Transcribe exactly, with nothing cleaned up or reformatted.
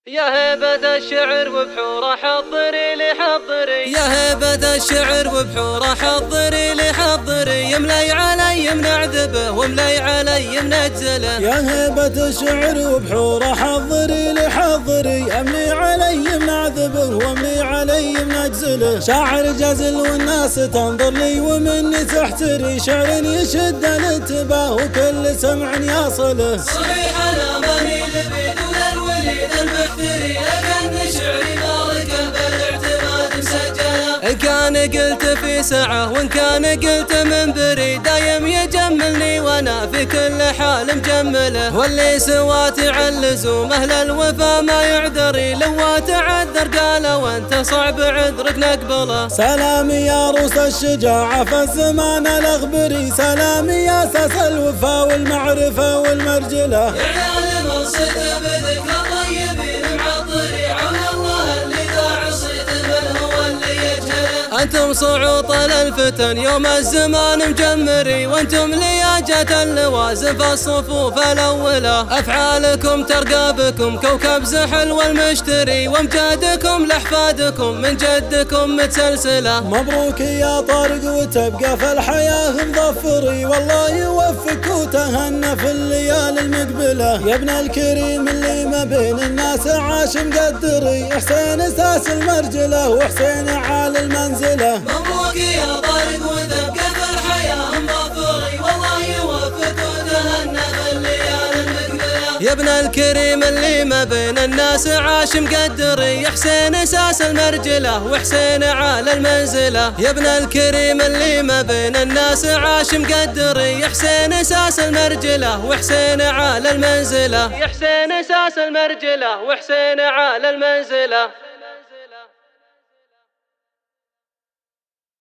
يا هيبة الشعر وبحوره حضري لي حضري، يا هيبة الشعر وبحوره حضري لي حضري، يملي علي منعذبه وملي علي منجزله. يا هيبة الشعر وبحوره حضري لي حضري، يملي علي منعذبه وملي علي منجزله. شاعر جزل والناس تنظر لي ومني تحتري، شعر يشد الانتباه وكل سمع يصله. صريح انا ماني لبيد ولا الوليد المحتري، لكن شعري مالكه بالاعتماد مسجله. ان كان قلت في سعه وان كان قلت من بري، دايم يجملني وانا في كل حال مجمله. واللي سواتي عن لزوم اهل الوفا ما يعذري، لو تعذر قال وانت صعب عذرك نقبله. سلامي يا روس الشجاعة في الزمان الاخبري، سلامي يا اساس الوفا والمعرفة والمرجلة. يا عيال منصت بذكر الطيبين معطري، عون الله اللي ذا عصيت من هو اللي يجهله. انتم صعوط الفتن يوم الزمان مجمري، وانتم لياجة اللوازم في الصفوف الاولى. افعالكم ترقى بكم كوكب زحل والمشتري، وامجادكم لاحفادكم من جدكم متسلسله. مبروك يا طارق وتبقى في الحياة مظفري، والله يوفقك وتهنى في الليالي المقبله. يا ابن الكريم اللي ما بين الناس عاش مقدري، حسين اساس المرجله وحسين عال المنزله. مبروك يا طارق وتبقى في الحياة مظفري، والله يوفقك وتهنى في الليالي المقبله. يا ابن الكريم اللي ما بين الناس عاش مقدري، حسين اساس المرجله وحسين عال المنزله. يا ابن الكريم اللي ما بين الناس عاش مقدري، حسين اساس المرجله وحسين عال المنزله. يا حسين اساس المرجله وحسين عال المنزله.